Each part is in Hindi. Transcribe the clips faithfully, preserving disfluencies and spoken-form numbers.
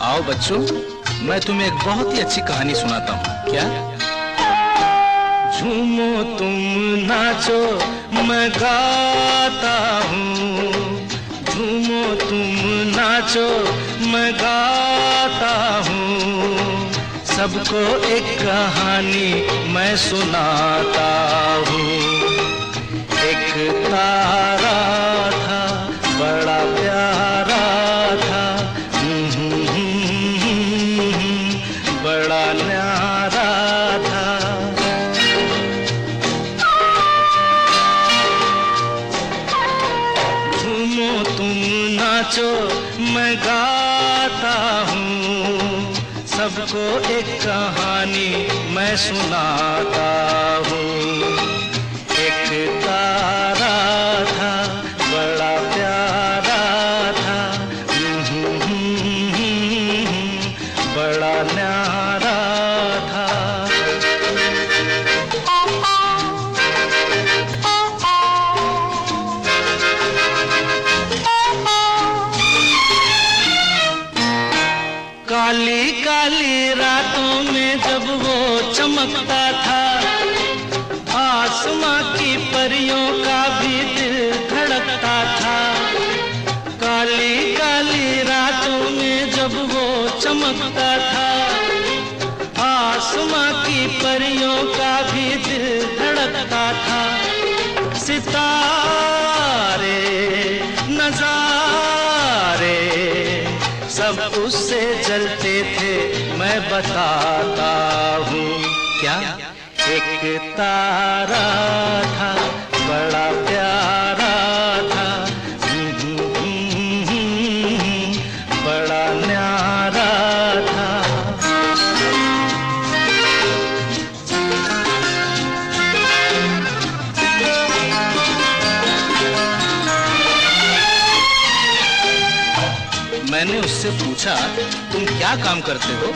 आओ बच्चों, मैं तुम्हें एक बहुत ही अच्छी कहानी सुनाता हूँ। क्या? झूमो तुम नाचो मैं गाता हूँ, झूमो तुम नाचो मैं गाता हूँ, सबको एक कहानी मैं सुनाता हूँ। एक तारा था बड़ा प्यारा था, बड़ा न्यारा था। झूमो तुम नाचो मैं गाता हूँ, सबको एक कहानी मैं सुनाता हूँ। एक तारा था बड़ा प्यारा था, बड़ा न्यारा था। काली काली रातों में जब वो चमकता था, आसमां की परियों का भी दिल धड़कता था। काली काली रातों में जब वो चमकता था, आसमां की परियों का भी दिल धड़कता था। सितारे नजारे सब उससे जलते थे, मैं बताता हूँ। क्या? एक तारा था बड़ा प्यारा था, बड़ा न्यारा था। मैंने उससे पूछा, तुम क्या काम करते हो?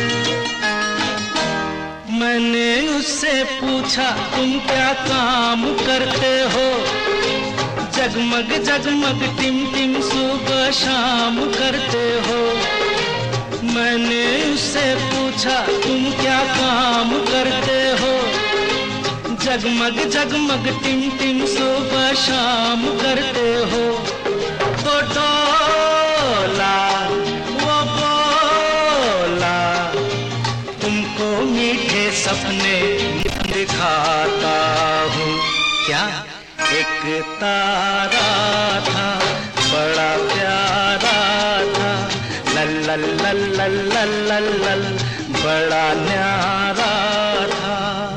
मैंने उससे पूछा, तुम क्या काम करते हो? जगमग जगमग टिम टिम सुबह शाम करते हो। मैंने उससे पूछा, तुम क्या काम करते हो? जगमग जगमग टिम टिम सुबह शाम करते हो। तो डोला वो बोला, तुमको मीठे सपने दिखाता हूँ। क्या? एक तारा था बड़ा प्यारा था, लल लल लल लल लल लल लल, बड़ा न्यारा था।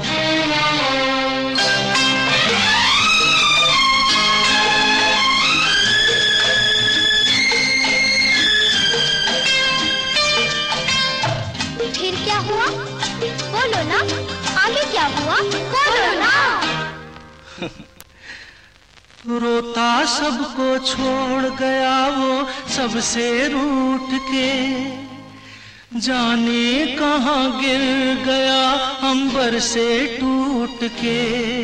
फिर क्या हुआ? बोलो ना, आगे क्या हुआ? बोलो ना। रोता सबको छोड़ गया वो, सबसे रूठ के, जाने कहाँ गिर गया अंबर से टूट के।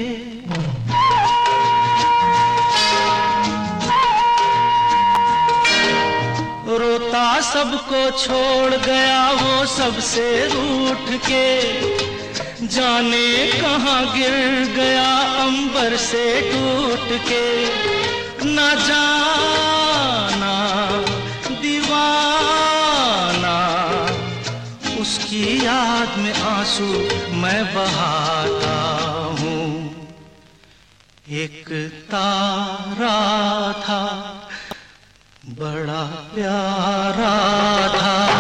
रोता सबको छोड़ गया वो, सबसे रूठ के, जाने कहाँ गिर गया अंबर से टूट के। न जाना दीवाना, उसकी याद में आंसू मैं बहाता हूँ। एक तारा था बड़ा प्यारा था,